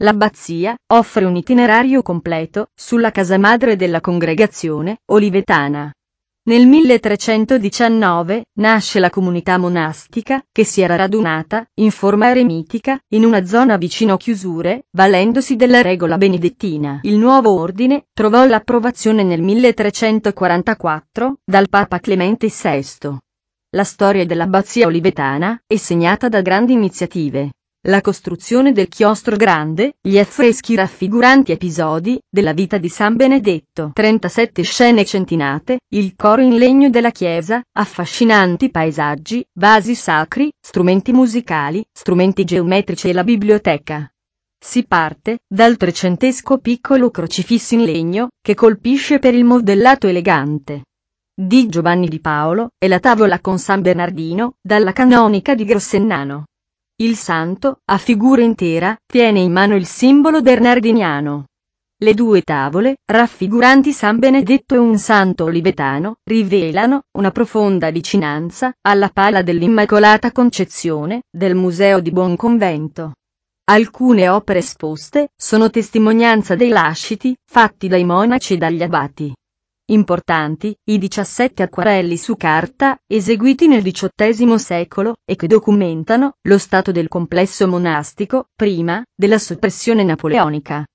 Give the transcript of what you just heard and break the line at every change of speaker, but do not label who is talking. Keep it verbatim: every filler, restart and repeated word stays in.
L'abbazia offre un itinerario completo sulla casa madre della congregazione olivetana. Nel milletrecentodiciannove nasce la comunità monastica, che si era radunata, in forma eremitica, in una zona vicino Chiusure, valendosi della regola benedettina. Il nuovo ordine trovò l'approvazione nel milletrecentoquarantaquattro dal Papa Clemente sesto. La storia dell'abbazia olivetana è segnata da grandi iniziative. La costruzione del chiostro grande, gli affreschi raffiguranti episodi della vita di San Benedetto, trentasette scene centinate, il coro in legno della chiesa, affascinanti paesaggi, vasi sacri, strumenti musicali, strumenti geometrici e la biblioteca. Si parte dal trecentesco piccolo crocifisso in legno, che colpisce per il modellato elegante di Giovanni di Paolo, e la tavola con San Bernardino, dalla canonica di Grossennano. Il santo, a figura intera, tiene in mano il simbolo bernardiniano. Le due tavole, raffiguranti San Benedetto e un santo olivetano, rivelano una profonda vicinanza alla pala dell'Immacolata Concezione, del Museo di Buonconvento. Alcune opere esposte sono testimonianza dei lasciti fatti dai monaci e dagli abati. Importanti, i diciassette acquarelli su carta, eseguiti nel diciottesimo secolo, e che documentano lo stato del complesso monastico, prima della soppressione napoleonica.